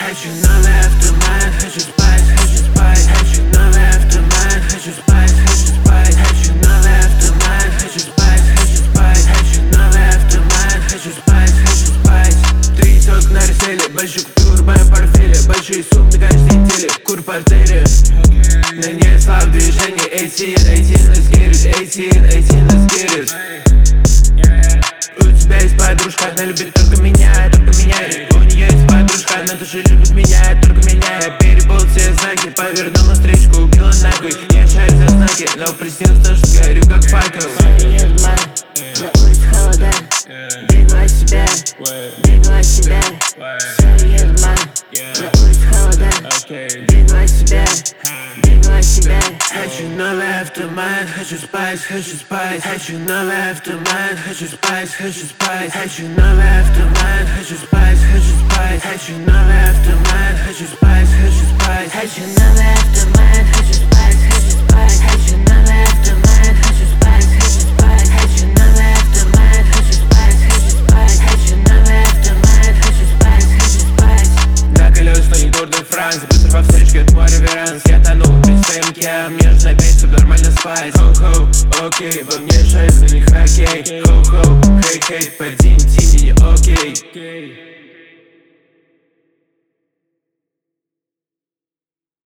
Хочу новый автомат, хочу спать, хочу спать. Хочу новый автомат, хочу спать, хочу спать. Хочу новый автомат, хочу спать, хочу спать. Хочу новый автомат, хочу спать, хочу спать. 3 соток на реселе, большой купюр в моем портфеле. Большие суммы на каждой неделе, кур в портере. На ней слаб движение, 18 нас герит, 18 нас герит. У тебя есть подружка, она любит только меня. У нее есть подружка, она тоже любит меня, только меня. Я перебол все знаки, повернул на встречку, убила нахуй. Я шарю за знаки, но приснилось то, что горю как факел. На улице холода, бегу от себя, бегу от себя. На улице холода, бегу от себя, бегу от себя. Хочу новый автомат, хочу спать, хочу спать. Хочу новый автомат, хочу спать, хочу спать. Хочу новый автомат, хочу спать, хочу спать. Хочу новый автомат, хочу спать, хочу спать. Хочу новый автомат, хочу спать, хочу спать. Хочу новый автомат, хочу спать, хочу спать. Хочу новый автомат, хочу спать, хочу спать. Хочу новый автомат, хочу спать, хочу спать. На колесной Тур де Франс, быстро по встречке от моря реверанс. Я тону без ТМК, мне же на 5, чтобы нормально спать. Хоу-хоу, окей, во мне шесть, за них хоккей. Хоу-хоу, хей-хей, подиньте мне, окей.